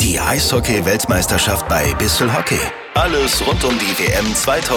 Die Eishockey-Weltmeisterschaft bei Bissl Hockey. Alles rund um die WM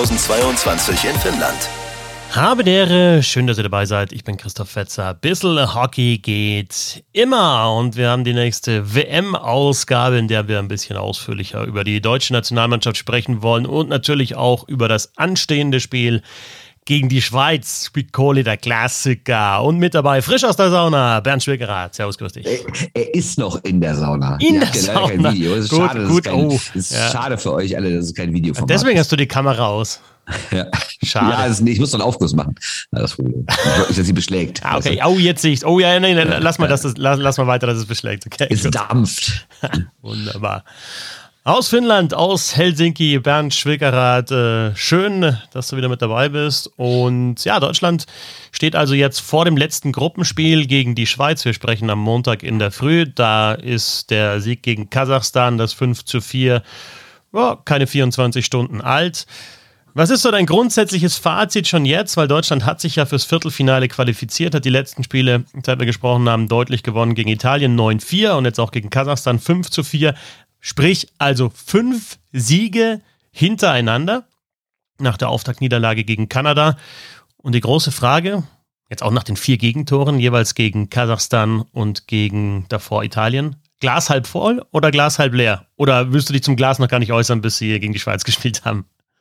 2022 in Finnland. Habe Dere, schön, dass ihr dabei seid. Ich bin Christoph Fetzer. Bissl Hockey geht immer und wir haben die nächste WM-Ausgabe, in der wir ein bisschen ausführlicher über die deutsche Nationalmannschaft sprechen wollen und natürlich auch über das anstehende Spiel gegen die Schweiz, Piccoli, der Klassiker. Und mit dabei, frisch aus der Sauna, Bernd Schwickerath. Servus, grüß dich. Er ist noch in der Sauna. In der Sauna? Kein Video. Es ist gut, schade, gut. Es ist schade für euch alle, dass es kein Video von Deswegen hast du die Kamera aus. Ja. Schade. Ja, ich muss doch einen Aufguss machen. Das Problem. Ich wollte nicht, dass sie beschlägt. Ah, okay. Oh, jetzt sehe ich es. Oh ja, nein, lass mal weiter, dass es beschlägt. Okay, es dampft. Wunderbar. Aus Finnland, aus Helsinki, Bernd Schwickerath, schön, dass du wieder mit dabei bist. Und ja, Deutschland steht also jetzt vor dem letzten Gruppenspiel gegen die Schweiz. Wir sprechen am Montag in der Früh. Da ist der Sieg gegen Kasachstan, das 5:4, keine 24 Stunden alt. Was ist so dein grundsätzliches Fazit schon jetzt? Weil Deutschland hat sich ja fürs Viertelfinale qualifiziert, hat die letzten Spiele, seit wir gesprochen haben, deutlich gewonnen gegen Italien 9:4 und jetzt auch gegen Kasachstan 5:4. Sprich, also 5 Siege hintereinander nach der Auftaktniederlage gegen Kanada. Und die große Frage, jetzt auch nach den 4 Gegentoren, jeweils gegen Kasachstan und gegen davor Italien, Glas halb voll oder Glas halb leer? Oder willst du dich zum Glas noch gar nicht äußern, bis sie gegen die Schweiz gespielt haben?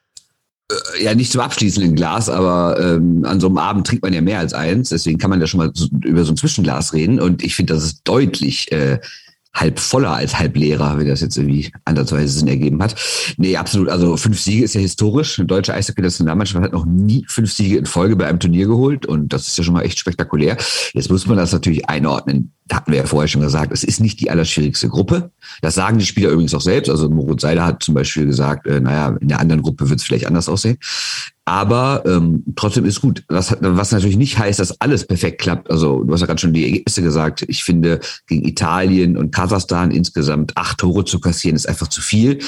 Ja, nicht zum abschließenden Glas, aber an so einem Abend trinkt man ja mehr als eins. Deswegen kann man da schon mal über so ein Zwischenglas reden. Und ich finde, das ist deutlich halb voller als halb leerer, wenn das jetzt irgendwie andersweise Sinn ergeben hat. Nee, absolut. Also 5 Siege ist ja historisch. Eine deutsche Eishockey-Nationalmannschaft hat noch nie 5 Siege in Folge bei einem Turnier geholt. Und das ist ja schon mal echt spektakulär. Jetzt muss man das natürlich einordnen. Da hatten wir ja vorher schon gesagt, es ist nicht die allerschwierigste Gruppe. Das sagen die Spieler übrigens auch selbst. Also Moritz Seider hat zum Beispiel gesagt, in der anderen Gruppe wird es vielleicht anders aussehen. Aber trotzdem ist gut. Was natürlich nicht heißt, dass alles perfekt klappt. Also du hast ja gerade schon die Ergebnisse gesagt. Ich finde, gegen Italien und Kasachstan insgesamt 8 Tore zu kassieren, ist einfach zu viel.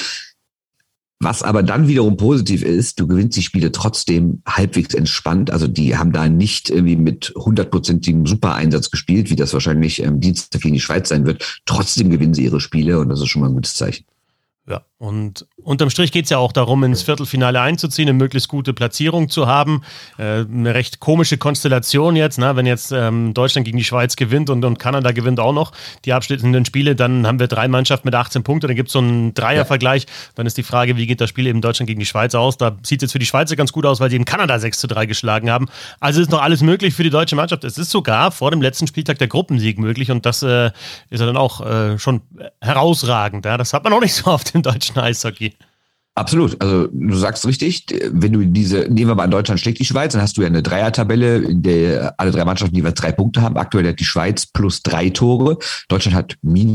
Was aber dann wiederum positiv ist, du gewinnst die Spiele trotzdem halbwegs entspannt. Also die haben da nicht irgendwie mit 100%igem Supereinsatz gespielt, wie das wahrscheinlich Dienstag gegen die Schweiz sein wird. Trotzdem gewinnen sie ihre Spiele und das ist schon mal ein gutes Zeichen. Ja, und unterm Strich geht es ja auch darum, ins Viertelfinale einzuziehen, eine möglichst gute Platzierung zu haben. Eine recht komische Konstellation jetzt, wenn jetzt Deutschland gegen die Schweiz gewinnt und Kanada gewinnt auch noch die abschließenden Spiele, dann haben wir 3 Mannschaften mit 18 Punkten, dann gibt es so einen Dreiervergleich. Dann ist die Frage, wie geht das Spiel eben Deutschland gegen die Schweiz aus? Da sieht es jetzt für die Schweizer ganz gut aus, weil sie eben Kanada 6:3 geschlagen haben. Also ist noch alles möglich für die deutsche Mannschaft. Es ist sogar vor dem letzten Spieltag der Gruppensieg möglich und das ist ja dann auch schon herausragend. Ja? Das hat man auch nicht so oft im deutschen Eishockey. Absolut. Also du sagst richtig, wenn du nehmen wir mal an, Deutschland schlägt die Schweiz, dann hast du ja eine Dreiertabelle, in der alle 3 Mannschaften jeweils 3 Punkte haben. Aktuell hat die Schweiz plus 3 Tore. Deutschland hat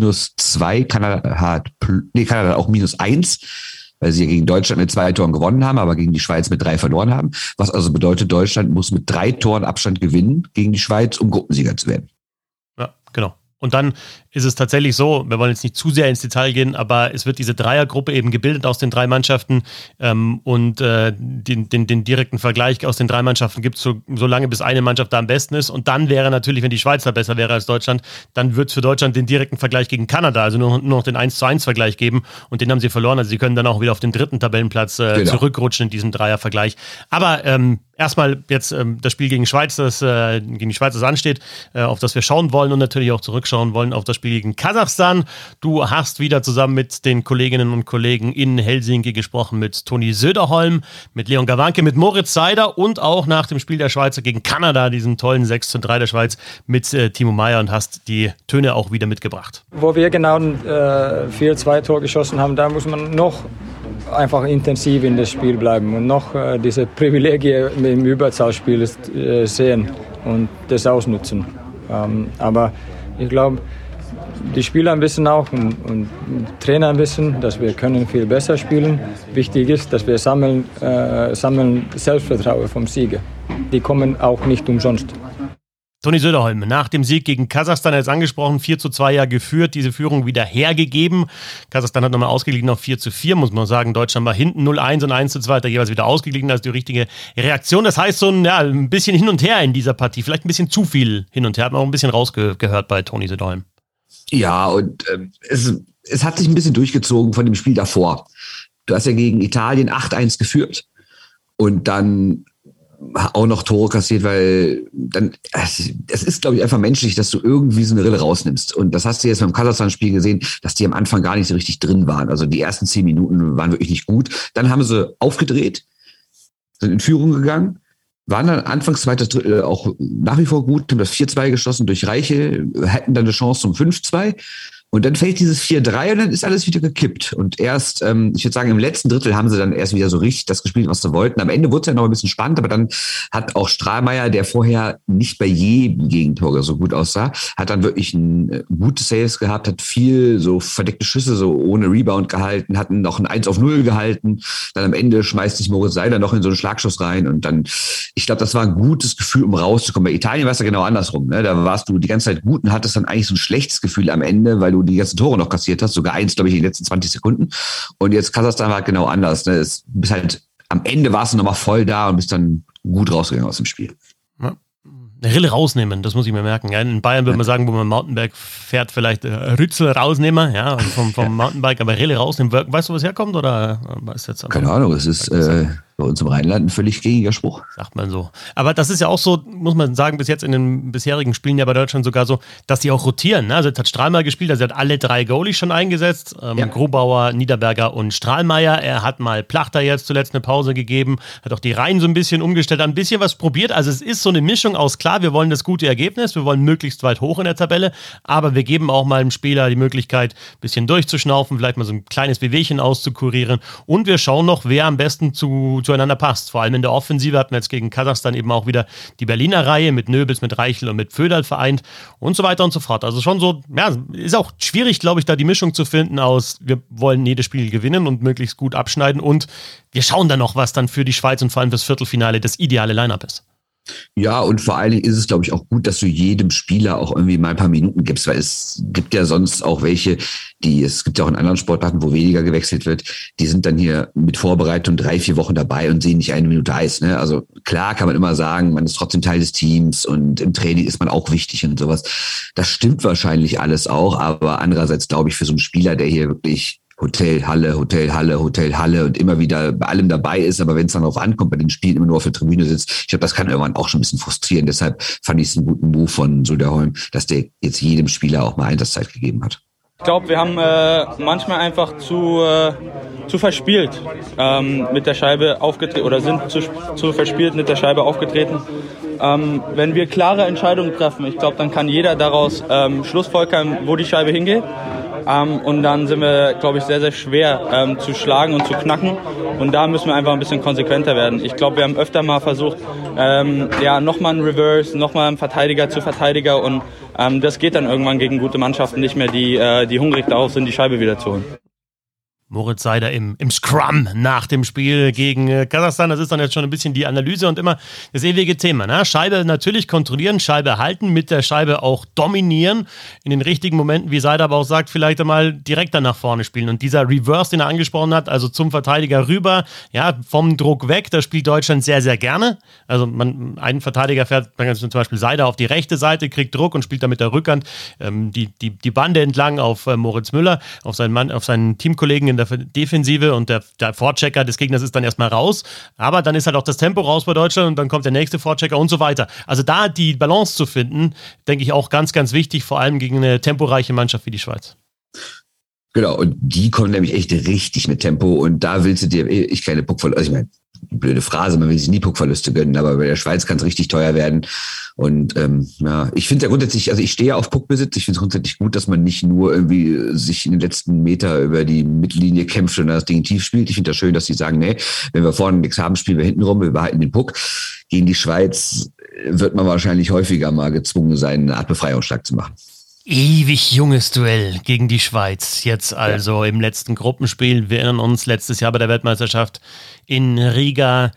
-2, Kanada hat auch -1, weil sie ja gegen Deutschland mit 2 Toren gewonnen haben, aber gegen die Schweiz mit 3 verloren haben. Was also bedeutet, Deutschland muss mit 3 Toren Abstand gewinnen gegen die Schweiz, um Gruppensieger zu werden. Ja, genau. Und dann ist es tatsächlich so, wir wollen jetzt nicht zu sehr ins Detail gehen, aber es wird diese Dreiergruppe eben gebildet aus den 3 Mannschaften und den direkten Vergleich aus den 3 Mannschaften gibt es so lange, bis eine Mannschaft da am besten ist. Und dann wäre natürlich, wenn die Schweiz da besser wäre als Deutschland, dann wird es für Deutschland den direkten Vergleich gegen Kanada, also nur noch den 1:1-Vergleich geben und den haben sie verloren. Also sie können dann auch wieder auf den 3. Tabellenplatz zurückrutschen in diesem Dreiervergleich. Aber erstmal jetzt das Spiel gegen die Schweiz, das ansteht, auf das wir schauen wollen und natürlich auch zurückschauen wollen auf das Spiel gegen Kasachstan. Du hast wieder zusammen mit den Kolleginnen und Kollegen in Helsinki gesprochen, mit Toni Söderholm, mit Leon Gawanke, mit Moritz Seider und auch nach dem Spiel der Schweizer gegen Kanada, diesem tollen 6:3 der Schweiz, mit Timo Meier und hast die Töne auch wieder mitgebracht. Wo wir genau 4-2 Tor geschossen haben, da muss man noch einfach intensiv in das Spiel bleiben und noch diese Privilegien im Überzahlspiel sehen und das ausnutzen. Aber ich glaube, die Spieler ein bisschen auch und Trainer ein bisschen, dass wir können viel besser spielen. Wichtig ist, dass wir sammeln Selbstvertrauen vom Sieger. Die kommen auch nicht umsonst. Toni Söderholm, nach dem Sieg gegen Kasachstan, jetzt angesprochen, 4:2 ja geführt, diese Führung wieder hergegeben. Kasachstan hat nochmal ausgeglichen auf 4:4, muss man sagen. Deutschland war hinten 0:1 und 1:2 hat er jeweils wieder ausgeglichen. Das ist die richtige Reaktion. Das heißt, so ein bisschen hin und her in dieser Partie. Vielleicht ein bisschen zu viel hin und her. Hat man auch ein bisschen rausgehört bei Toni Söderholm. Ja, und es hat sich ein bisschen durchgezogen von dem Spiel davor. Du hast ja gegen Italien 8-1 geführt und dann auch noch Tore kassiert, weil dann, es ist, glaube ich, einfach menschlich, dass du irgendwie so eine Rille rausnimmst. Und das hast du jetzt beim Kasachstan-Spiel gesehen, dass die am Anfang gar nicht so richtig drin waren. Also die ersten 10 Minuten waren wirklich nicht gut. Dann haben sie aufgedreht, sind in Führung gegangen, waren dann anfangs zweites Drittel auch nach wie vor gut, haben das 4-2 geschossen durch Reiche, hätten dann eine Chance zum 5-2. Und dann fällt dieses 4-3 und dann ist alles wieder gekippt. Und erst, ich würde sagen, im letzten Drittel haben sie dann erst wieder so richtig das gespielt, was sie wollten. Am Ende wurde es ja noch ein bisschen spannend, aber dann hat auch Strahlmeier, der vorher nicht bei jedem Gegentor so gut aussah, hat dann wirklich ein gute Saves gehabt, hat viel so verdeckte Schüsse so ohne Rebound gehalten, hatten noch ein 1-0 gehalten. Dann am Ende schmeißt sich Moritz Seider noch in so einen Schlagschuss rein. Und dann, ich glaube, das war ein gutes Gefühl, um rauszukommen. Bei Italien war es ja genau andersrum. Ne? Da warst du die ganze Zeit gut und hattest dann eigentlich so ein schlechtes Gefühl am Ende, weil du die ganzen Tore noch kassiert hast, sogar eins, glaube ich, in den letzten 20 Sekunden. Und jetzt Kasachstan war halt genau anders. Ne? Bis halt, am Ende warst du nochmal voll da und bist dann gut rausgegangen aus dem Spiel. Ja. Eine Rille rausnehmen, das muss ich mir merken. Ja, in Bayern würde man sagen, wo man Mountainbike fährt, vielleicht Rützel rausnehmen, ja, vom Mountainbike, aber Rille rausnehmen. Weißt du, wo es herkommt? Oder ist jetzt keine Ahnung, es ist bei uns im Rheinland ein völlig gängiger Spruch. Sagt man so. Aber das ist ja auch so, muss man sagen, bis jetzt in den bisherigen Spielen ja bei Deutschland sogar so, dass die auch rotieren. Ne? Also jetzt hat Strahlmeier gespielt, also er hat alle 3 Goalies schon eingesetzt. Grubauer, Niederberger und Strahlmeier. Er hat mal Plachter jetzt zuletzt eine Pause gegeben, hat auch die Reihen so ein bisschen umgestellt, hat ein bisschen was probiert. Also es ist so eine Mischung aus, klar, wir wollen das gute Ergebnis, wir wollen möglichst weit hoch in der Tabelle, aber wir geben auch mal dem Spieler die Möglichkeit, ein bisschen durchzuschnaufen, vielleicht mal so ein kleines Wehwehchen auszukurieren und wir schauen noch, wer am besten zueinander passt. Vor allem in der Offensive hatten wir jetzt gegen Kasachstan eben auch wieder die Berliner Reihe mit Nöbels, mit Reichel und mit Föderl vereint und so weiter und so fort. Also schon so, ja, ist auch schwierig, glaube ich, da die Mischung zu finden aus, wir wollen jedes Spiel gewinnen und möglichst gut abschneiden und wir schauen dann noch, was dann für die Schweiz und vor allem fürs Viertelfinale das ideale Line-Up ist. Ja, und vor allen Dingen ist es, glaube ich, auch gut, dass du jedem Spieler auch irgendwie mal ein paar Minuten gibst, weil es gibt ja sonst auch welche, es gibt ja auch in anderen Sportarten, wo weniger gewechselt wird, die sind dann hier mit Vorbereitung 3-4 Wochen dabei und sehen nicht eine Minute Eis. Ne? Also klar kann man immer sagen, man ist trotzdem Teil des Teams und im Training ist man auch wichtig und sowas. Das stimmt wahrscheinlich alles auch, aber andererseits glaube ich, für so einen Spieler, der hier wirklich Hotel, Halle und immer wieder bei allem dabei ist, aber wenn es dann darauf ankommt, bei den Spielen immer nur auf der Tribüne sitzt, ich glaube, das kann irgendwann auch schon ein bisschen frustrieren. Deshalb fand ich es einen guten Move von Söderholm, dass der jetzt jedem Spieler auch mal Einsatzzeit gegeben hat. Ich glaube, wir haben manchmal einfach zu verspielt mit der Scheibe aufgetreten oder sind zu verspielt mit der Scheibe aufgetreten. Wenn wir klare Entscheidungen treffen, ich glaube, dann kann jeder daraus schlussfolgern, wo die Scheibe hingeht. Und dann sind wir, glaube ich, sehr, sehr schwer zu schlagen und zu knacken. Und da müssen wir einfach ein bisschen konsequenter werden. Ich glaube, wir haben öfter mal versucht, nochmal ein Reverse, nochmal ein Verteidiger zu Verteidiger. Und das geht dann irgendwann gegen gute Mannschaften nicht mehr, die hungrig darauf sind, die Scheibe wieder zu holen. Moritz Seider im Scrum nach dem Spiel gegen Kasachstan. Das ist dann jetzt schon ein bisschen die Analyse und immer das ewige Thema. Ne? Scheibe natürlich kontrollieren, Scheibe halten, mit der Scheibe auch dominieren. In den richtigen Momenten, wie Seider aber auch sagt, vielleicht einmal direkter nach vorne spielen. Und dieser Reverse, den er angesprochen hat, also zum Verteidiger rüber, ja, vom Druck weg, das spielt Deutschland sehr, sehr gerne. Also ein Verteidiger fährt zum Beispiel Seider auf die rechte Seite, kriegt Druck und spielt dann mit der Rückhand die Bande entlang auf Moritz Müller, auf seinen Teamkollegen in der Defensive und der Vorchecker des Gegners ist dann erstmal raus, aber dann ist halt auch das Tempo raus bei Deutschland und dann kommt der nächste Vorchecker und so weiter. Also da die Balance zu finden, denke ich auch ganz, ganz wichtig, vor allem gegen eine temporeiche Mannschaft wie die Schweiz. Genau, und die kommen nämlich echt richtig mit Tempo und da willst du dir keine Puckverluste, also ich meine, blöde Phrase, man will sich nie Puckverluste gönnen, aber bei der Schweiz kann es richtig teuer werden. Und ich finde ja grundsätzlich, also ich stehe ja auf Puckbesitz, ich finde es grundsätzlich gut, dass man nicht nur irgendwie sich in den letzten Meter über die Mittellinie kämpft und das Ding tief spielt. Ich finde das schön, dass die sagen, nee, wenn wir vorne nichts haben, spielen wir hinten rum, wir behalten den Puck. Gegen die Schweiz wird man wahrscheinlich häufiger mal gezwungen sein, eine Art Befreiungsschlag zu machen. Ewig junges Duell gegen die Schweiz. Jetzt also im letzten Gruppenspiel. Wir erinnern uns letztes Jahr bei der Weltmeisterschaft in Riga.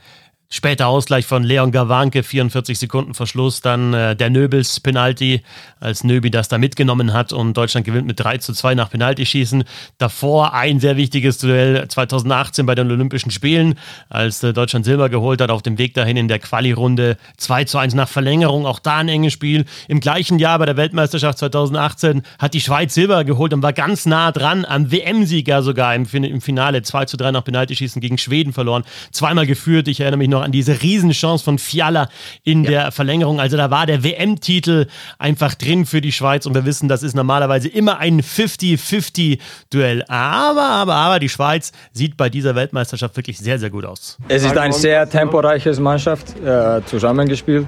Später Ausgleich von Leon Gawanke, 44 Sekunden Verschluss, dann der Nöbels Penalty, als Nöbi das da mitgenommen hat und Deutschland gewinnt mit 3:2 nach Penaltyschießen. Davor ein sehr wichtiges Duell 2018 bei den Olympischen Spielen, als Deutschland Silber geholt hat, auf dem Weg dahin in der Quali-Runde 2:1 nach Verlängerung, auch da ein enges Spiel. Im gleichen Jahr bei der Weltmeisterschaft 2018 hat die Schweiz Silber geholt und war ganz nah dran am WM-Sieger sogar im Finale, 2:3 nach Penaltyschießen gegen Schweden verloren, zweimal geführt, ich erinnere mich noch an diese Riesenchance von Fiala in der Verlängerung. Also da war der WM-Titel einfach drin für die Schweiz und wir wissen, das ist normalerweise immer ein 50-50-Duell. Aber die Schweiz sieht bei dieser Weltmeisterschaft wirklich sehr, sehr gut aus. Es ist ein sehr temporeiches Mannschaft, zusammenspielt.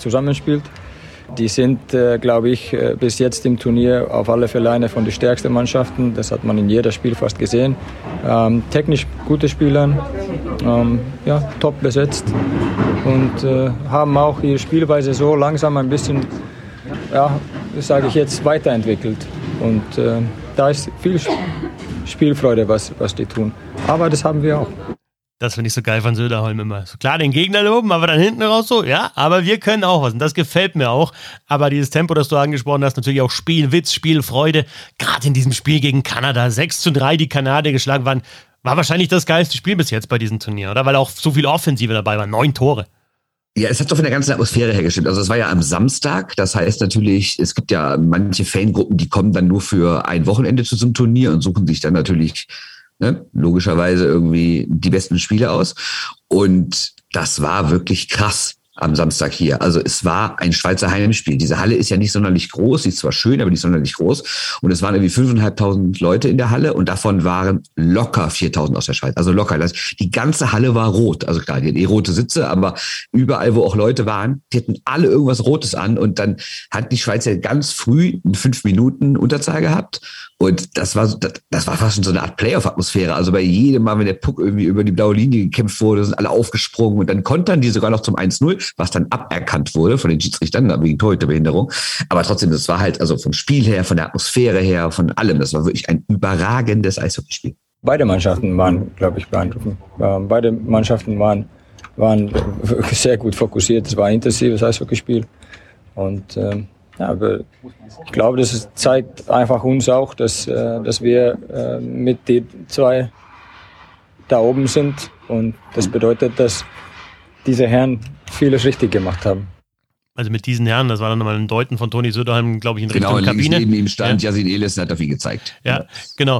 Die sind, glaube ich, bis jetzt im Turnier auf alle Fälle eine von den stärksten Mannschaften. Das hat man in jedem Spiel fast gesehen. Technisch gute Spieler, top besetzt und haben auch ihre Spielweise so langsam ein bisschen, sage ich jetzt, weiterentwickelt. Und da ist viel Spielfreude, was die tun. Aber das haben wir auch. Das finde ich so geil von Söderholm immer. So klar, den Gegner loben, aber dann hinten raus so, ja, aber wir können auch was und das gefällt mir auch. Aber dieses Tempo, das du angesprochen hast, natürlich auch Spielwitz, Spielfreude. Gerade in diesem Spiel gegen Kanada, 6:3 die Kanadier geschlagen waren, war wahrscheinlich das geilste Spiel bis jetzt bei diesem Turnier, oder? Weil auch so viel Offensive dabei war, 9 Tore. Ja, es hat doch von der ganzen Atmosphäre her gestimmt. Also es war ja am Samstag, das heißt natürlich, es gibt ja manche Fangruppen, die kommen dann nur für ein Wochenende zu so einem Turnier und suchen sich dann natürlich logischerweise irgendwie die besten Spiele aus. Und das war wirklich krass am Samstag hier. Also es war ein Schweizer Heimspiel. Diese Halle ist ja nicht sonderlich groß. Sie ist zwar schön, aber nicht sonderlich groß. Und es waren irgendwie 5.500 Leute in der Halle und davon waren locker 4.000 aus der Schweiz. Also locker. Die ganze Halle war rot. Also klar, die hatten rote Sitze, aber überall, wo auch Leute waren, die hatten alle irgendwas Rotes an. Und dann hat die Schweiz ja ganz früh in 5 Minuten Unterzahl gehabt. Und das war fast schon so eine Art Playoff-Atmosphäre. Also bei jedem Mal, wenn der Puck irgendwie über die blaue Linie gekämpft wurde, sind alle aufgesprungen und dann kontern die sogar noch zum 1:0, was dann aberkannt wurde von den Schiedsrichtern wegen Torhüterbehinderung. Aber trotzdem, das war halt also vom Spiel her, von der Atmosphäre her, von allem. Das war wirklich ein überragendes Eishockeyspiel. Beide Mannschaften waren, glaube ich, beeindruckend. Beide Mannschaften waren wirklich sehr gut fokussiert. Es war ein intensives Eishockeyspiel. Und aber ich glaube, das zeigt einfach uns auch, dass wir mit den zwei da oben sind. Und das bedeutet, dass diese Herren vieles richtig gemacht haben. Also mit diesen Herren, das war dann nochmal ein Deuten von Toni Söderholm, glaube ich, in Richtung Kabine. Genau, neben ihm stand Yasin Elis und hat auf ihn gezeigt. Ja, genau.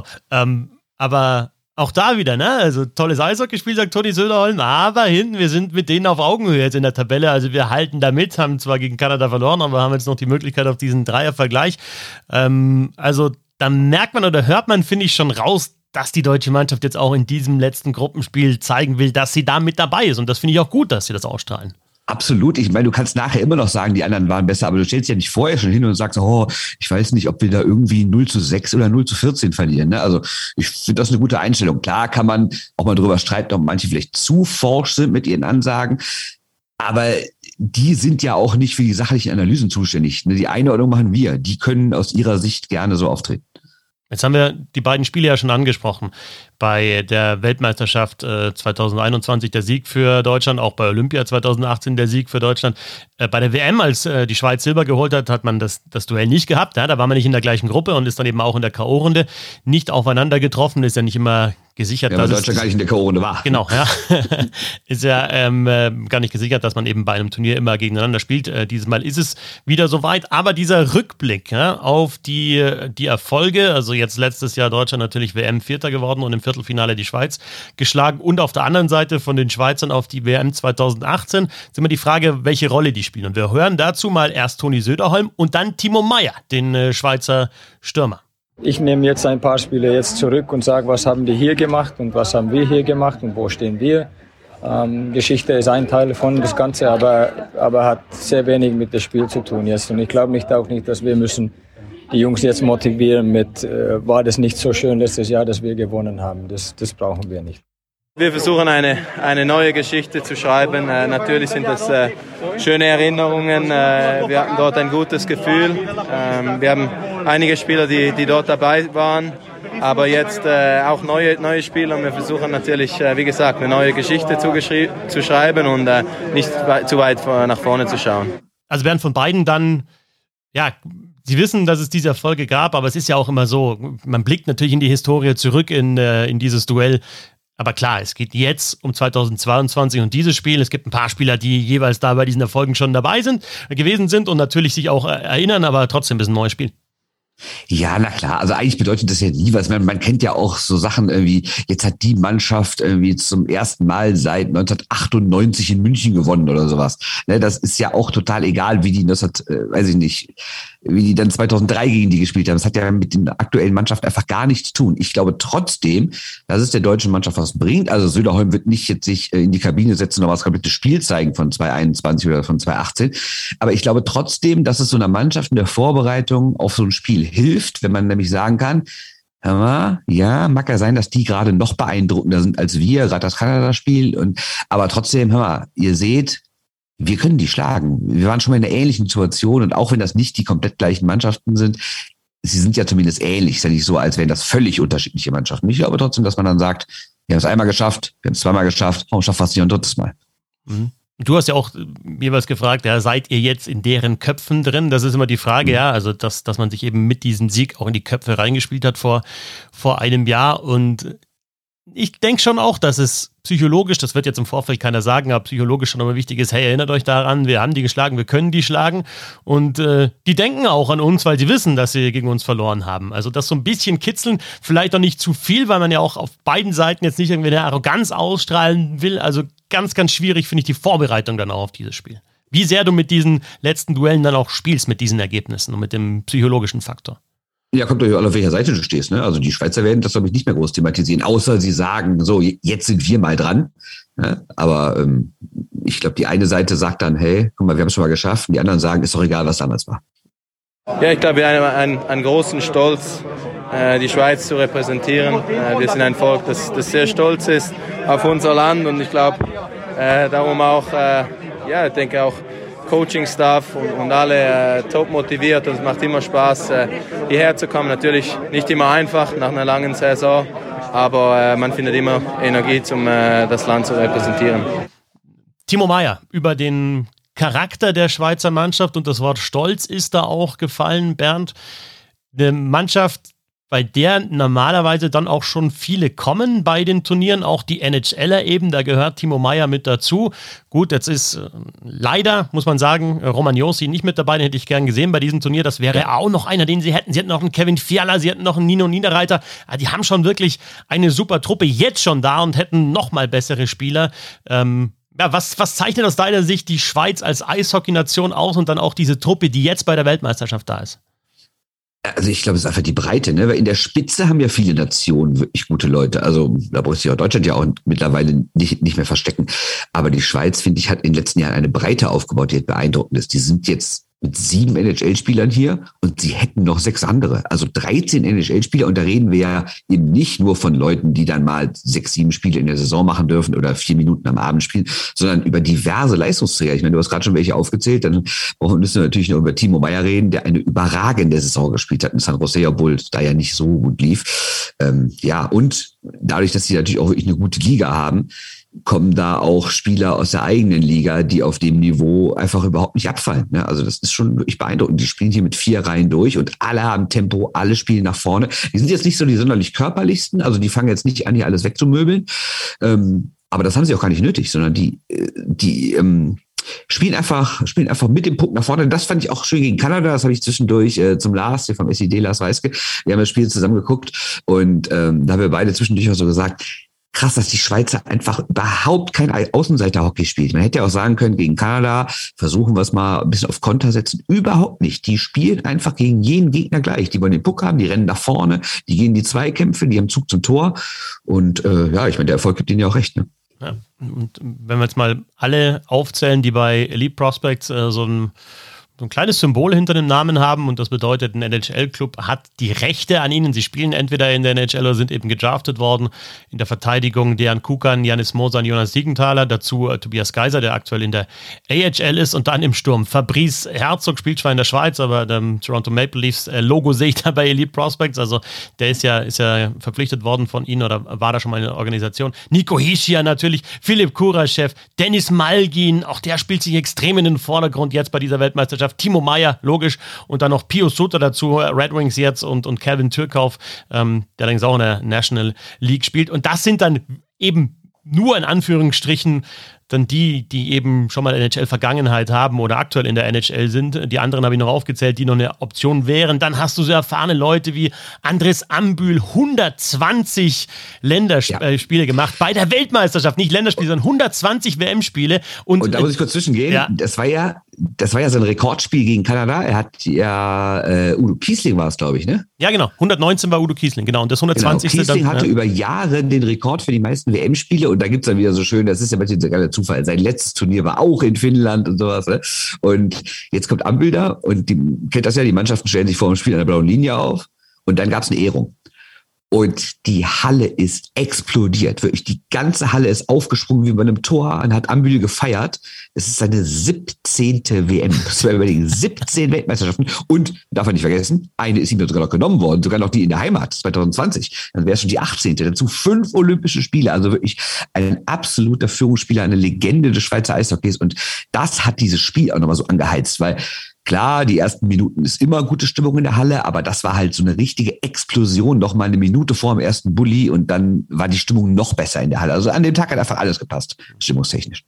Aber auch da wieder, ne? Also tolles Eishockeyspiel, sagt Toni Söderholm, aber hinten, wir sind mit denen auf Augenhöhe jetzt in der Tabelle. Also wir halten da mit, haben zwar gegen Kanada verloren, aber haben jetzt noch die Möglichkeit auf diesen Dreiervergleich. Also da merkt man oder hört man, finde ich, schon raus, dass die deutsche Mannschaft jetzt auch in diesem letzten Gruppenspiel zeigen will, dass sie da mit dabei ist. Und das finde ich auch gut, dass sie das ausstrahlen. Absolut. Ich meine, du kannst nachher immer noch sagen, die anderen waren besser, aber du stellst ja nicht vorher schon hin und sagst, ich weiß nicht, ob wir da irgendwie 0:6 oder 0:14 verlieren. Ne? Also ich finde das eine gute Einstellung. Klar kann man auch mal drüber streiten, ob manche vielleicht zu forsch sind mit ihren Ansagen, aber die sind ja auch nicht für die sachlichen Analysen zuständig. Ne? Die Einordnung machen wir. Die können aus ihrer Sicht gerne so auftreten. Jetzt haben wir die beiden Spiele ja schon angesprochen. Bei der Weltmeisterschaft 2021 der Sieg für Deutschland, auch bei Olympia 2018 der Sieg für Deutschland. Bei der WM, als die Schweiz Silber geholt hat man das Duell nicht gehabt. Ja? Da war man nicht in der gleichen Gruppe und ist dann eben auch in der K.O.-Runde nicht aufeinander getroffen. Ist ja nicht immer gesichert, dass Deutschland gar nicht in der K.O.-Runde war. Genau, ja. Ist ja gar nicht gesichert, dass man eben bei einem Turnier immer gegeneinander spielt. Dieses Mal ist es wieder soweit. Aber dieser Rückblick auf die Erfolge, also jetzt letztes Jahr Deutschland natürlich WM-Vierter geworden und im Viertelfinale die Schweiz geschlagen. Und auf der anderen Seite von den Schweizern auf die WM 2018 ist immer die Frage, welche Rolle die spielen. Und wir hören dazu mal erst Toni Söderholm und dann Timo Meier, den Schweizer Stürmer. Ich nehme jetzt ein paar Spiele jetzt zurück und sage, was haben die hier gemacht und was haben wir hier gemacht und wo stehen wir. Geschichte ist ein Teil von das Ganze, aber hat sehr wenig mit dem Spiel zu tun jetzt. Und ich glaube auch nicht, dass wir müssen die Jungs jetzt motivieren mit, war das nicht so schön letztes Jahr, dass wir gewonnen haben. Das brauchen wir nicht. Wir versuchen eine neue Geschichte zu schreiben. Natürlich sind das schöne Erinnerungen. Wir hatten dort ein gutes Gefühl. Wir haben einige Spieler, die dort dabei waren. Aber jetzt auch neue Spieler. Wir versuchen natürlich, wie gesagt, eine neue Geschichte zu schreiben und nicht zu weit nach vorne zu schauen. Also während von beiden dann, ja, sie wissen, dass es diese Erfolge gab, aber es ist ja auch immer so, man blickt natürlich in die Historie zurück in dieses Duell. Aber klar, es geht jetzt um 2022 und dieses Spiel. Es gibt ein paar Spieler, die jeweils da bei diesen Erfolgen schon dabei gewesen sind und natürlich sich auch erinnern, aber trotzdem ist ein neues Spiel. Ja, na klar. Also eigentlich bedeutet das ja nie was. Man kennt ja auch so Sachen irgendwie, jetzt hat die Mannschaft irgendwie zum ersten Mal seit 1998 in München gewonnen oder sowas. Ne, das ist ja auch total egal, wie die wie die dann 2003 gegen die gespielt haben. Das hat ja mit den aktuellen Mannschaften einfach gar nichts zu tun. Ich glaube trotzdem, dass es der deutschen Mannschaft was bringt. Also Söderholm wird nicht jetzt sich in die Kabine setzen und noch das komplette Spiel zeigen von 2021 oder von 2018. Aber ich glaube trotzdem, dass es so einer Mannschaft in der Vorbereitung auf so ein Spiel hilft, wenn man nämlich sagen kann, hör mal, ja, mag ja sein, dass die gerade noch beeindruckender sind als wir, gerade das Kanada-Spiel. Aber trotzdem, hör mal, ihr seht, wir können die schlagen. Wir waren schon mal in einer ähnlichen Situation und auch wenn das nicht die komplett gleichen Mannschaften sind, sie sind ja zumindest ähnlich. Es ist ja nicht so, als wären das völlig unterschiedliche Mannschaften. Ich glaube trotzdem, dass man dann sagt, wir haben es einmal geschafft, wir haben es zweimal geschafft, warum schaffen wir es nicht ein drittes Mal? Mhm. Du hast ja auch jeweils gefragt, ja, seid ihr jetzt in deren Köpfen drin? Das ist immer die Frage, ja, also dass man sich eben mit diesem Sieg auch in die Köpfe reingespielt hat vor einem Jahr und ich denke schon auch, dass es psychologisch, das wird jetzt im Vorfeld keiner sagen, aber psychologisch schon immer wichtig ist, hey, erinnert euch daran, wir haben die geschlagen, wir können die schlagen und die denken auch an uns, weil sie wissen, dass sie gegen uns verloren haben. Also das so ein bisschen kitzeln, vielleicht auch nicht zu viel, weil man ja auch auf beiden Seiten jetzt nicht irgendwie eine Arroganz ausstrahlen will. Also ganz, ganz schwierig finde ich die Vorbereitung dann auch auf dieses Spiel. Wie sehr du mit diesen letzten Duellen dann auch spielst, mit diesen Ergebnissen und mit dem psychologischen Faktor. Ja, kommt euch an, auf welcher Seite du stehst. Ne? Also die Schweizer werden das, glaube ich, nicht mehr groß thematisieren, außer sie sagen, so, jetzt sind wir mal dran. Ja? Aber ich glaube, die eine Seite sagt dann, hey, guck mal, wir haben es schon mal geschafft. Und die anderen sagen, ist doch egal, was damals war. Ja, ich glaube, wir haben einen großen Stolz, die Schweiz zu repräsentieren. Wir sind ein Volk, das sehr stolz ist auf unser Land. Und ich glaube, darum auch, ich denke auch, Coaching-Staff und alle top motiviert und es macht immer Spaß, hierher zu kommen. Natürlich nicht immer einfach nach einer langen Saison, aber man findet immer Energie, um das Land zu repräsentieren. Timo Meier über den Charakter der Schweizer Mannschaft und das Wort Stolz ist da auch gefallen, Bernd. Eine Mannschaft, bei der normalerweise dann auch schon viele kommen bei den Turnieren, auch die NHLer eben, da gehört Timo Meier mit dazu. Gut, jetzt ist leider, muss man sagen, Roman Josi nicht mit dabei, den hätte ich gern gesehen bei diesem Turnier, das wäre auch noch einer, den sie hätten. Sie hätten noch einen Kevin Fiala, sie hätten noch einen Nino Niederreiter, die haben schon wirklich eine super Truppe jetzt schon da und hätten noch mal bessere Spieler. Was zeichnet aus deiner Sicht die Schweiz als Eishockey-Nation aus und dann auch diese Truppe, die jetzt bei der Weltmeisterschaft da ist? Also ich glaube, es ist einfach die Breite, ne? Weil in der Spitze haben ja viele Nationen wirklich gute Leute. Also da muss sich auch Deutschland ja auch mittlerweile nicht mehr verstecken. Aber die Schweiz, finde ich, hat in den letzten Jahren eine Breite aufgebaut, die beeindruckend ist. Die sind jetzt mit 7 NHL-Spielern hier und sie hätten noch 6 andere. Also 13 NHL-Spieler und da reden wir ja eben nicht nur von Leuten, die dann mal 6, 7 Spiele in der Saison machen dürfen oder 4 Minuten am Abend spielen, sondern über diverse Leistungsträger. Ich meine, du hast gerade schon welche aufgezählt, dann müssen wir natürlich noch über Timo Meier reden, der eine überragende Saison gespielt hat in San Jose, obwohl es da ja nicht so gut lief. Und dadurch, dass sie natürlich auch wirklich eine gute Liga haben, kommen da auch Spieler aus der eigenen Liga, die auf dem Niveau einfach überhaupt nicht abfallen. Ne? Also das ist schon wirklich beeindruckend. Die spielen hier mit 4 Reihen durch und alle haben Tempo, alle spielen nach vorne. Die sind jetzt nicht so die sonderlich körperlichsten, also die fangen jetzt nicht an, hier alles wegzumöbeln. Aber das haben sie auch gar nicht nötig, sondern die spielen einfach mit dem Puck nach vorne. Das fand ich auch schön gegen Kanada. Das habe ich zwischendurch zum Lars, vom SED, Lars Weiske, wir haben das Spiel zusammen geguckt und da haben wir beide zwischendurch auch so gesagt, krass, dass die Schweizer einfach überhaupt kein Außenseiter-Hockey spielt. Man hätte ja auch sagen können, gegen Kanada versuchen wir es mal ein bisschen auf Konter setzen. Überhaupt nicht. Die spielen einfach gegen jeden Gegner gleich. Die wollen den Puck haben, die rennen nach vorne, die gehen in die Zweikämpfe, die haben Zug zum Tor. Und ich meine, der Erfolg gibt ihnen ja auch recht. Ne? Ja, und wenn wir jetzt mal alle aufzählen, die bei Elite Prospects so ein ein kleines Symbol hinter dem Namen haben und das bedeutet, ein NHL-Club hat die Rechte an ihnen. Sie spielen entweder in der NHL oder sind eben gedraftet worden. In der Verteidigung Dejan Kukan, Janis Mosan, Jonas Siegenthaler, dazu Tobias Geiser, der aktuell in der AHL ist, und dann im Sturm Fabrice Herzog, spielt zwar in der Schweiz, aber dem Toronto Maple Leafs Logo sehe ich da bei Elite Prospects, also der ist ja verpflichtet worden von ihnen oder war da schon mal in der Organisation. Nico Hischier natürlich, Philipp Kuraschew, Dennis Malgin, auch der spielt sich extrem in den Vordergrund jetzt bei dieser Weltmeisterschaft. Timo Meier, logisch, und dann noch Pio Suter dazu, Red Wings jetzt und Calvin Türkauf, der allerdings auch in der National League spielt. Und das sind dann eben nur in Anführungsstrichen dann die eben schon mal NHL-Vergangenheit haben oder aktuell in der NHL sind. Die anderen habe ich noch aufgezählt, die noch eine Option wären. Dann hast du so erfahrene Leute wie Andres Ambühl, 120 Länderspiele gemacht bei der Weltmeisterschaft, nicht Länderspiele, sondern 120 WM-Spiele. Und da muss ich kurz zwischengehen. Ja. Das war ja sein Rekordspiel gegen Kanada. Er hat Udo Kiesling war es, glaube ich, ne? Ja, genau. 119 war Udo Kiesling, genau. Und das 120. Genau. Kiesling hatte über Jahre den Rekord für die meisten WM-Spiele und da gibt es dann wieder so schön, das ist ja manchmal sogar der Zufall. Sein letztes Turnier war auch in Finnland und sowas. Ne? Und jetzt kommt Ambühl da und kennt das ja, die Mannschaften stellen sich vor dem Spiel an der blauen Linie auf und dann gab es eine Ehrung. Und die Halle ist explodiert. Wirklich, die ganze Halle ist aufgesprungen wie bei einem Tor und hat Ambühl gefeiert. Es ist seine 17. WM. Das war überlegen, 17 Weltmeisterschaften. Und, darf man nicht vergessen, eine ist ihm sogar noch genommen worden, sogar noch die in der Heimat, 2020. Dann wäre es schon die 18. Dazu 5 Olympische Spiele. Also wirklich ein absoluter Führungsspieler, eine Legende des Schweizer Eishockeys. Und das hat dieses Spiel auch nochmal so angeheizt, weil klar, die ersten Minuten ist immer gute Stimmung in der Halle, aber das war halt so eine richtige Explosion, noch mal eine Minute vor dem ersten Bulli und dann war die Stimmung noch besser in der Halle. Also an dem Tag hat einfach alles gepasst, stimmungstechnisch.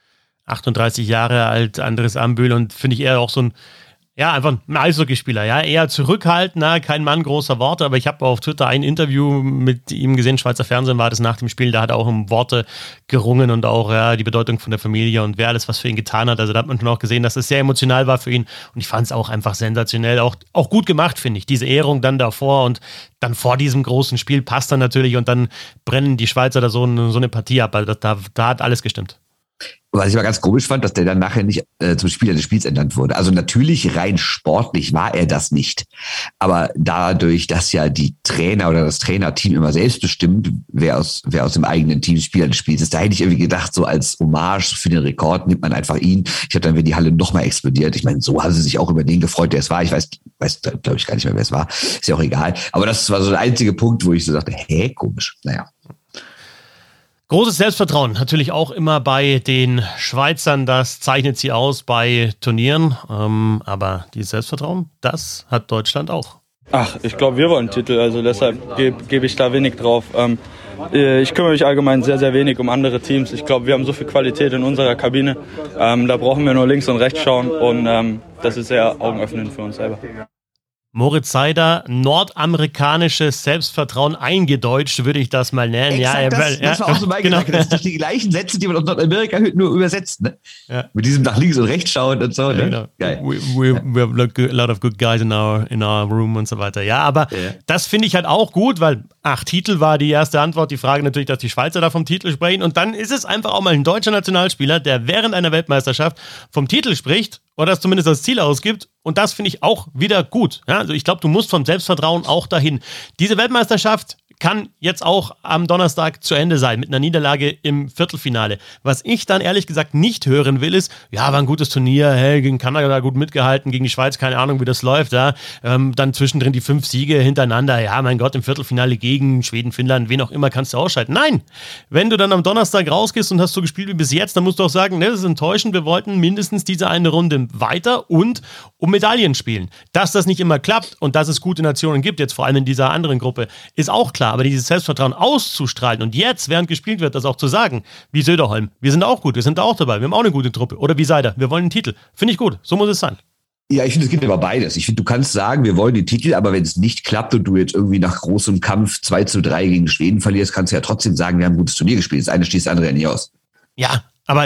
38 Jahre alt, Andres Ambühl, und finde ich eher auch so einfach ein Eishockeyspieler, ja, eher zurückhaltend, kein Mann großer Worte, aber ich habe auf Twitter ein Interview mit ihm gesehen, Schweizer Fernsehen war das nach dem Spiel, da hat er auch um Worte gerungen und auch die Bedeutung von der Familie und wer alles was für ihn getan hat, also da hat man schon auch gesehen, dass es sehr emotional war für ihn und ich fand es auch einfach sensationell, auch gut gemacht, finde ich, diese Ehrung dann davor und dann vor diesem großen Spiel passt dann natürlich und dann brennen die Schweizer da so eine Partie ab, also da hat alles gestimmt. Was ich mal ganz komisch fand, dass der dann nachher nicht zum Spieler des Spiels ernannt wurde. Also natürlich rein sportlich war er das nicht. Aber dadurch, dass ja die Trainer oder das Trainerteam immer selbst bestimmt, wer aus dem eigenen Team Spieler des Spiels ist, da hätte ich irgendwie gedacht, so als Hommage für den Rekord nimmt man einfach ihn. Ich habe dann, wenn die Halle nochmal explodiert, ich meine, so haben sie sich auch über den gefreut, der es war. Ich weiß glaube ich, gar nicht mehr, wer es war. Ist ja auch egal. Aber das war so der einzige Punkt, wo ich so dachte, komisch. Naja. Großes Selbstvertrauen, natürlich auch immer bei den Schweizern, das zeichnet sie aus bei Turnieren, aber dieses Selbstvertrauen, das hat Deutschland auch. Ach, ich glaube, wir wollen Titel, also deshalb gebe ich da wenig drauf. Ich kümmere mich allgemein sehr, sehr wenig um andere Teams. Ich glaube, wir haben so viel Qualität in unserer Kabine, da brauchen wir nur links und rechts schauen und das ist sehr augenöffnend für uns selber. Moritz Seider, nordamerikanisches Selbstvertrauen eingedeutscht, würde ich das mal nennen. Exakt, das war auch so mein Gedanke. Das sind die gleichen Sätze, die man aus Nordamerika nur übersetzt. Ne? Ja. Mit diesem nach links und rechts schauen und so. Ne? Genau. Geil. We have a lot of good guys in our room und so weiter. Ja, aber das finde ich halt auch gut, weil 8 Titel war die erste Antwort. Die Frage natürlich, dass die Schweizer da vom Titel sprechen. Und dann ist es einfach auch mal ein deutscher Nationalspieler, der während einer Weltmeisterschaft vom Titel spricht oder es zumindest als Ziel ausgibt. Und das finde ich auch wieder gut. Ja, also ich glaube, du musst vom Selbstvertrauen auch dahin. Diese Weltmeisterschaft kann jetzt auch am Donnerstag zu Ende sein mit einer Niederlage im Viertelfinale. Was ich dann ehrlich gesagt nicht hören will, ist, war ein gutes Turnier, gegen Kanada gut mitgehalten, gegen die Schweiz, keine Ahnung, wie das läuft. Ja. Dann zwischendrin die 5 Siege hintereinander. Ja, mein Gott, im Viertelfinale gegen Schweden, Finnland, wen auch immer kannst du ausschalten. Nein, wenn du dann am Donnerstag rausgehst und hast so gespielt wie bis jetzt, dann musst du auch sagen, das ist enttäuschend, wir wollten mindestens diese eine Runde weiter und um Medaillen spielen. Dass das nicht immer klappt und dass es gute Nationen gibt, jetzt vor allem in dieser anderen Gruppe, ist auch klar. Aber dieses Selbstvertrauen auszustrahlen und jetzt, während gespielt wird, das auch zu sagen, wie Söderholm, wir sind auch gut, wir sind da auch dabei, wir haben auch eine gute Truppe. Oder wie Seider, wir wollen einen Titel. Finde ich gut, so muss es sein. Ja, ich finde, es gibt aber beides. Ich finde, du kannst sagen, wir wollen den Titel, aber wenn es nicht klappt und du jetzt irgendwie nach großem Kampf 2-3 gegen Schweden verlierst, kannst du ja trotzdem sagen, wir haben ein gutes Turnier gespielt. Das eine schließt das andere ja nicht aus. Ja, aber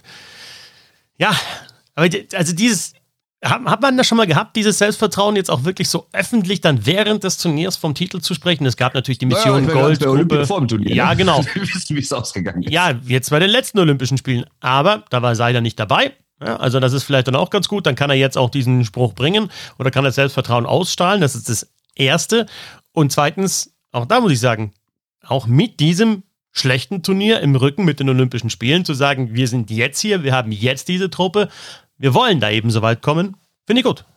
dieses... Hat man das schon mal gehabt, dieses Selbstvertrauen, jetzt auch wirklich so öffentlich dann während des Turniers vom Titel zu sprechen? Es gab natürlich die Mission Gold. Vor dem Turnier, ja, genau. Wir wissen, wie es ausgegangen ist. Ja, jetzt bei den letzten Olympischen Spielen. Aber da war Seider nicht dabei. Ja, also das ist vielleicht dann auch ganz gut. Dann kann er jetzt auch diesen Spruch bringen oder kann das Selbstvertrauen ausstrahlen. Das ist das Erste. Und zweitens, auch da muss ich sagen, auch mit diesem schlechten Turnier im Rücken mit den Olympischen Spielen zu sagen, wir sind jetzt hier, wir haben jetzt diese Truppe, wir wollen da eben so weit kommen, finde ich gut.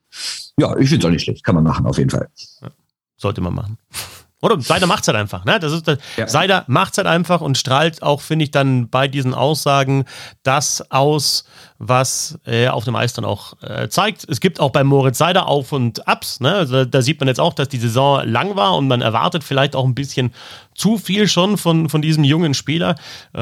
Ja, ich finde es auch nicht schlecht. Kann man machen, auf jeden Fall. Ja, sollte man machen. Oder Seider macht es halt einfach. Ne? Seider macht es halt einfach und strahlt auch, finde ich, dann bei diesen Aussagen das aus, was er auf dem Eis dann auch zeigt. Es gibt auch bei Moritz Seider Auf- und Abs. Ne? Also da sieht man jetzt auch, dass die Saison lang war und man erwartet vielleicht auch ein bisschen zu viel schon von diesem jungen Spieler.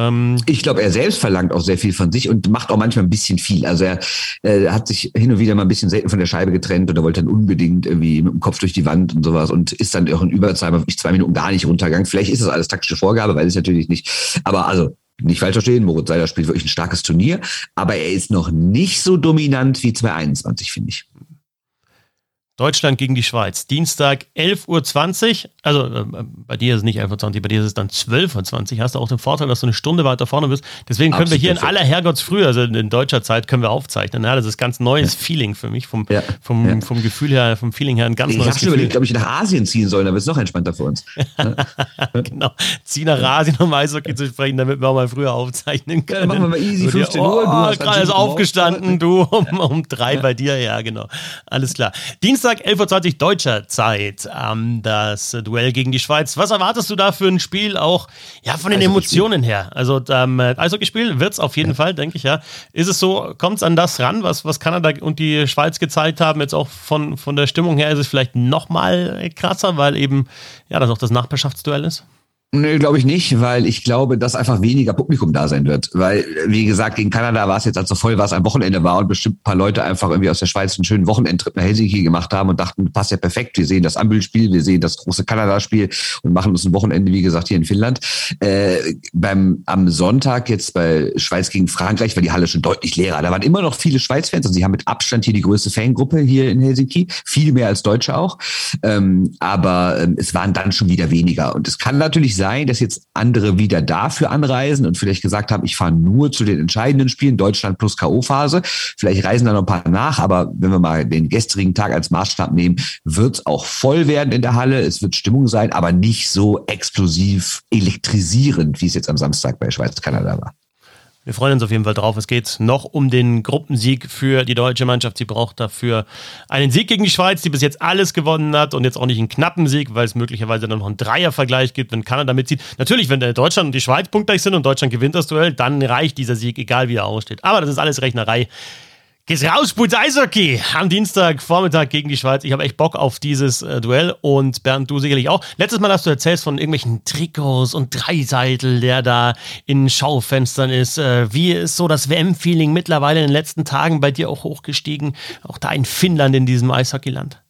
Ich glaube, er selbst verlangt auch sehr viel von sich und macht auch manchmal ein bisschen viel. Also er hat sich hin und wieder mal ein bisschen selten von der Scheibe getrennt und er wollte dann unbedingt irgendwie mit dem Kopf durch die Wand und sowas und ist dann auch in Überzahl bei 2 Minuten gar nicht runtergegangen. Vielleicht ist das alles taktische Vorgabe, weil es natürlich nicht, aber also nicht falsch verstehen, Moritz Seider spielt wirklich ein starkes Turnier, aber er ist noch nicht so dominant wie 2021, finde ich. Deutschland gegen die Schweiz. Dienstag 11.20 Uhr. Also bei dir ist es nicht 11.20 Uhr, bei dir ist es dann 12.20 Uhr. Hast du auch den Vorteil, dass du eine Stunde weiter vorne bist. Deswegen können wir hier in aller Herrgottsfrühe, also in deutscher Zeit, können wir aufzeichnen. Ja, das ist ganz neues Feeling für mich. Vom Gefühl her, vom Feeling her ein ganz neues Gefühl. Ich habe schon überlegt, ob ich nach Asien ziehen soll, dann wird es noch entspannter für uns. Genau. Zieh nach Asien, um Eishockey zu sprechen, damit wir auch mal früher aufzeichnen können. Ja, dann machen wir mal easy 15 Uhr. Du hast gerade erst aufgestanden, du um 3 bei dir. Ja, genau. Alles klar. Dienstag 11.20 Uhr deutscher Zeit, das Duell gegen die Schweiz. Was erwartest du da für ein Spiel auch von den Emotionen her? Also Eishockeyspiel wird es auf jeden Fall, denke ich, ja. Ist es so, kommt es an das ran, was Kanada und die Schweiz gezeigt haben? Jetzt auch von der Stimmung her ist es vielleicht noch mal krasser, weil eben das auch das Nachbarschaftsduell ist? Nee, glaube ich nicht, weil ich glaube, dass einfach weniger Publikum da sein wird. Weil, wie gesagt, gegen Kanada war es jetzt, als so voll war es am Wochenende war und bestimmt ein paar Leute einfach irgendwie aus der Schweiz einen schönen Wochenendtrip nach Helsinki gemacht haben und dachten, passt ja perfekt, wir sehen das Ambühl-Spiel, wir sehen das große Kanada-Spiel und machen uns ein Wochenende, wie gesagt, hier in Finnland. Am Sonntag jetzt bei Schweiz gegen Frankreich war die Halle schon deutlich leerer. Da waren immer noch viele Schweiz-Fans, also sie haben mit Abstand hier die größte Fangruppe hier in Helsinki, viel mehr als Deutsche auch. Aber es waren dann schon wieder weniger. Und es kann natürlich sein, dass jetzt andere wieder dafür anreisen und vielleicht gesagt haben, ich fahre nur zu den entscheidenden Spielen, Deutschland plus K.O.-Phase. Vielleicht reisen da noch ein paar nach, aber wenn wir mal den gestrigen Tag als Maßstab nehmen, wird es auch voll werden in der Halle. Es wird Stimmung sein, aber nicht so explosiv elektrisierend, wie es jetzt am Samstag bei Schweiz-Kanada war. Wir freuen uns auf jeden Fall drauf. Es geht noch um den Gruppensieg für die deutsche Mannschaft. Sie braucht dafür einen Sieg gegen die Schweiz, die bis jetzt alles gewonnen hat und jetzt auch nicht einen knappen Sieg, weil es möglicherweise dann noch einen Dreiervergleich gibt, wenn Kanada mitzieht. Natürlich, wenn Deutschland und die Schweiz punktgleich sind und Deutschland gewinnt das Duell, dann reicht dieser Sieg, egal wie er aussteht. Aber das ist alles Rechnerei. Geht's raus, Putz Eishockey am Dienstagvormittag gegen die Schweiz. Ich habe echt Bock auf dieses Duell und Bernd, du sicherlich auch. Letztes Mal hast du erzählt von irgendwelchen Trikots und Dreiseitel, der da in Schaufenstern ist. Wie ist so das WM-Feeling mittlerweile in den letzten Tagen bei dir auch hochgestiegen? Auch da in Finnland, in diesem Eishockeyland.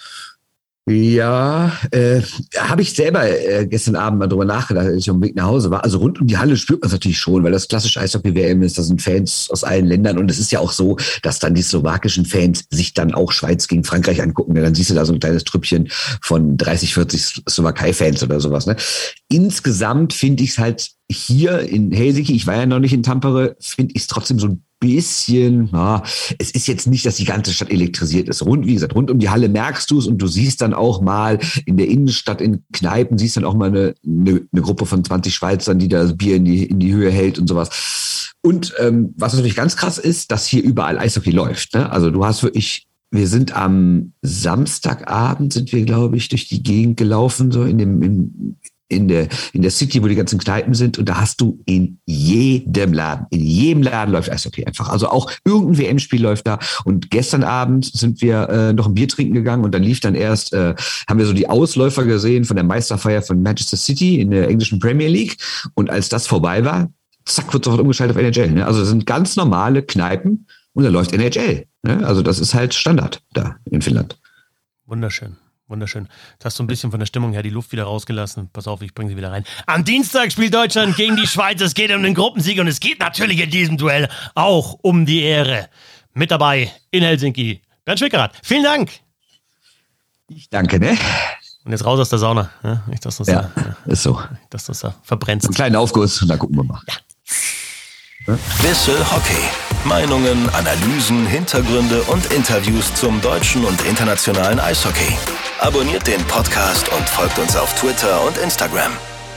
Ja, habe ich selber gestern Abend mal drüber nachgedacht, als ich auf dem Weg nach Hause war. Also rund um die Halle spürt man es natürlich schon, weil das klassische Eishockey-WM ist, da sind Fans aus allen Ländern und es ist ja auch so, dass dann die slowakischen Fans sich dann auch Schweiz gegen Frankreich angucken. Ja, dann siehst du da so ein kleines Trüppchen von 30, 40 Slowakei-Fans oder sowas. Ne? Insgesamt finde ich es halt hier in Helsinki, ich war ja noch nicht in Tampere, finde ich es trotzdem so ein bisschen, es ist jetzt nicht, dass die ganze Stadt elektrisiert ist. Wie gesagt, rund um die Halle merkst du es und du siehst dann auch mal in der Innenstadt, in Kneipen, siehst dann auch mal eine Gruppe von 20 Schweizern, die da das Bier in die Höhe hält und sowas. Und was natürlich ganz krass ist, dass hier überall Eishockey läuft. Ne? Also du hast wirklich, wir sind am Samstagabend, glaube ich, durch die Gegend gelaufen, so in der City, wo die ganzen Kneipen sind, und da hast du in jedem Laden läuft Eishockey einfach. Also auch irgendein WM-Spiel läuft da. Und gestern Abend sind wir noch ein Bier trinken gegangen und dann lief dann erst, haben wir so die Ausläufer gesehen von der Meisterfeier von Manchester City in der englischen Premier League. Und als das vorbei war, zack, wird sofort umgeschaltet auf NHL. Ne? Also das sind ganz normale Kneipen und da läuft NHL. Ne? Also das ist halt Standard da in Finnland. Wunderschön. Wunderschön. Jetzt hast du ein bisschen von der Stimmung her die Luft wieder rausgelassen. Pass auf, ich bringe sie wieder rein. Am Dienstag spielt Deutschland gegen die Schweiz. Es geht um den Gruppensieg und es geht natürlich in diesem Duell auch um die Ehre. Mit dabei in Helsinki, Bernd Schwickerath. Vielen Dank. Ich danke, ne? Und jetzt raus aus der Sauna. Ja, nicht, dass du ist so. Dass du da verbrennst. Einen kleinen Aufguss und dann gucken wir mal. Ja. Bissl Hockey. Meinungen, Analysen, Hintergründe und Interviews zum deutschen und internationalen Eishockey. Abonniert den Podcast und folgt uns auf Twitter und Instagram.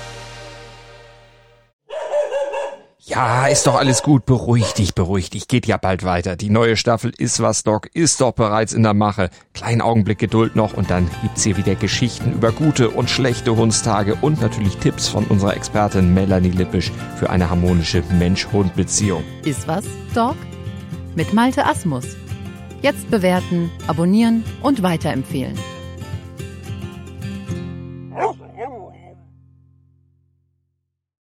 Ja, ist doch alles gut. Beruhig dich. Geht ja bald weiter. Die neue Staffel Iswas Dog ist doch bereits in der Mache. Kleinen Augenblick Geduld noch und dann gibt's hier wieder Geschichten über gute und schlechte Hundstage und natürlich Tipps von unserer Expertin Melanie Lippisch für eine harmonische Mensch-Hund-Beziehung. Iswas Dog? Mit Malte Asmus. Jetzt bewerten, abonnieren und weiterempfehlen.